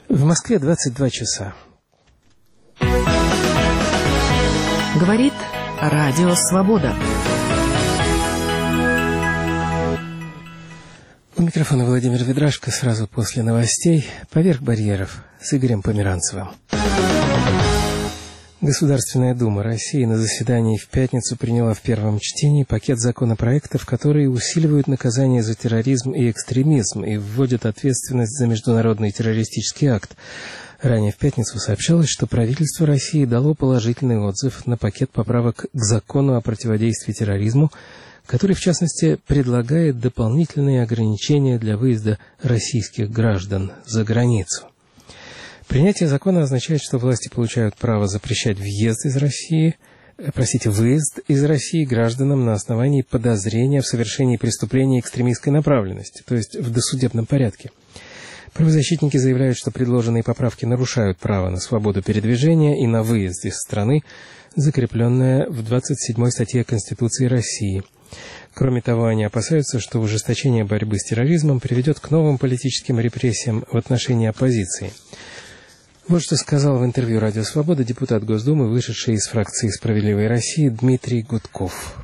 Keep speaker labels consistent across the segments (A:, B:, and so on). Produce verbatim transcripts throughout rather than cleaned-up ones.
A: В Москве двадцать два часа.
B: Говорит Радио Свобода.
A: У микрофона Владимир Ведрашко. Сразу после новостей «Поверх барьеров» с Игорем Померанцевым. Государственная Дума России на заседании в пятницу приняла в первом чтении пакет законопроектов, которые усиливают наказание за терроризм и экстремизм и вводят ответственность за международный террористический акт. Ранее в пятницу сообщалось, что правительство России дало положительный отзыв на пакет поправок к закону о противодействии терроризму, который, в частности, предлагает дополнительные ограничения для выезда российских граждан за границу. Принятие закона означает, что власти получают право запрещать въезд из России, простите, выезд из России гражданам на основании подозрения в совершении преступления экстремистской направленности, то есть в досудебном порядке. Правозащитники заявляют, что предложенные поправки нарушают право на свободу передвижения и на выезд из страны, закрепленное в двадцать седьмой статье Конституции России. Кроме того, они опасаются, что ужесточение борьбы с терроризмом приведет к новым политическим репрессиям в отношении оппозиции. Вот что сказал в интервью «Радио Свобода» депутат Госдумы, вышедший из фракции «Справедливой России» Дмитрий Гудков.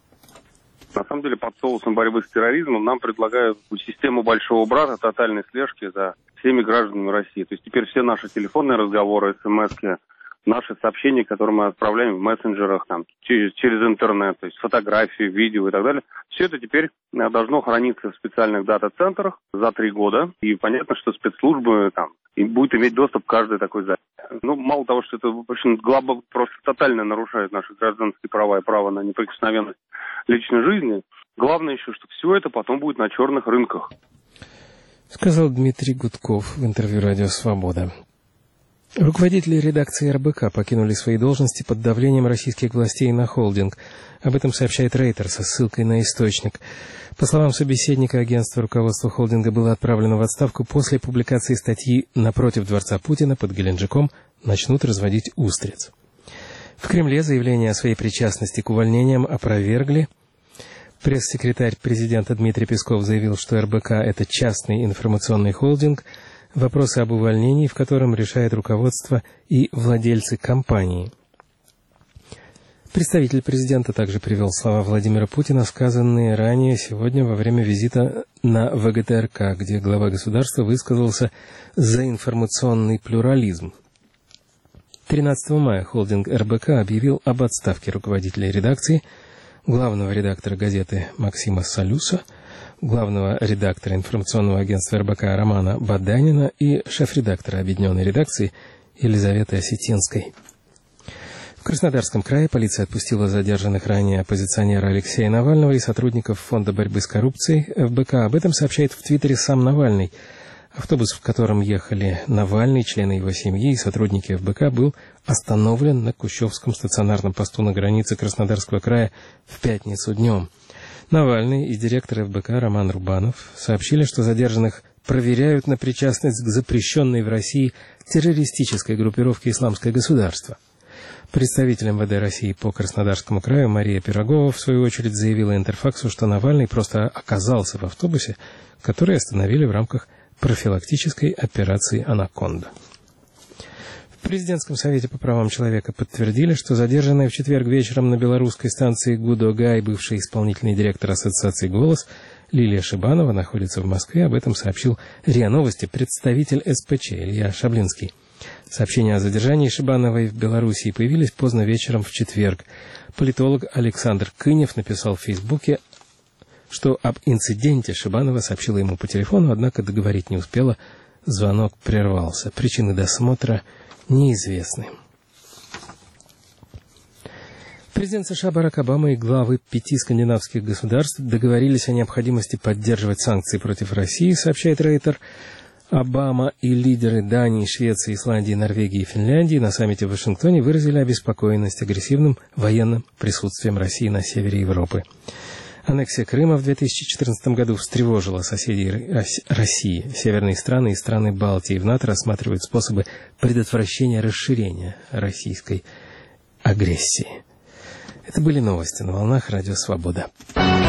C: На самом деле, под соусом борьбы с терроризмом нам предлагают систему большого брата, тотальной слежки за всеми гражданами России. То есть теперь все наши телефонные разговоры, смс-ки, наши сообщения, которые мы отправляем в мессенджерах, там, через, через интернет, то есть фотографии, видео и так далее, все это теперь должно храниться в специальных дата-центрах за три года. И понятно, что спецслужбы там и будет иметь доступ к каждой такой записи. Ну, мало того, что это, в общем, глобально просто тотально нарушает наши гражданские права и право на неприкосновенность личной жизни, главное еще, что все это потом будет на черных рынках.
A: Сказал Дмитрий Гудков в интервью «Радио Свобода». Руководители редакции эр бэ ка покинули свои должности под давлением российских властей на холдинг. Об этом сообщает Рейтер со ссылкой на источник. По словам собеседника агентства, руководство холдинга было отправлено в отставку после публикации статьи «Напротив дворца Путина под Геленджиком начнут разводить устриц». В Кремле заявление о своей причастности к увольнениям опровергли. Пресс-секретарь президента Дмитрий Песков заявил, что эр бэ ка – это частный информационный холдинг, вопросы об увольнении, в котором решает руководство и владельцы компании. Представитель президента также привел слова Владимира Путина, сказанные ранее сегодня во время визита на вэ гэ тэ эр ка, где глава государства высказался за информационный плюрализм. тринадцатого мая холдинг эр бэ ка объявил об отставке руководителя редакции, главного редактора газеты Максима Салюса, главного редактора информационного агентства эр бэ ка Романа Баданина и шеф-редактора объединенной редакции Елизаветы Осетинской. В Краснодарском крае полиция отпустила задержанных ранее оппозиционера Алексея Навального и сотрудников Фонда борьбы с коррупцией эф бэ ка. Об этом сообщает в Твиттере сам Навальный. Автобус, в котором ехали Навальный, члены его семьи и сотрудники эф бэ ка, был остановлен на Кущевском стационарном посту на границе Краснодарского края в пятницу днем. Навальный и директор эф бэ ка Роман Рубанов сообщили, что задержанных проверяют на причастность к запрещенной в России террористической группировке «Исламское государство». Представитель эм вэ дэ России по Краснодарскому краю Мария Пирогова, в свою очередь, заявила Интерфаксу, что Навальный просто оказался в автобусе, который остановили в рамках профилактической операции «Анаконда». В Президентском совете по правам человека подтвердили, что задержанная в четверг вечером на белорусской станции Гудогай бывший исполнительный директор ассоциации «Голос» Лилия Шибанова находится в Москве. Об этом сообщил РИА Новости представитель эс пэ че Илья Шаблинский. Сообщения о задержании Шибановой в Белоруссии появились поздно вечером в четверг. Политолог Александр Кынев написал в Фейсбуке, что об инциденте Шибанова сообщила ему по телефону, однако договорить не успела, звонок прервался. Причины досмотра неизвестны. Президент США Барак Обама и главы пяти скандинавских государств договорились о необходимости поддерживать санкции против России, сообщает Рейтер. Обама и лидеры Дании, Швеции, Исландии, Норвегии и Финляндии на саммите в Вашингтоне выразили обеспокоенность агрессивным военным присутствием России на севере Европы. Аннексия Крыма в две тысячи четырнадцатом году встревожила соседей России. Северные страны и страны Балтии в НАТО рассматривают способы предотвращения расширения российской агрессии. Это были новости на волнах Радио Свобода.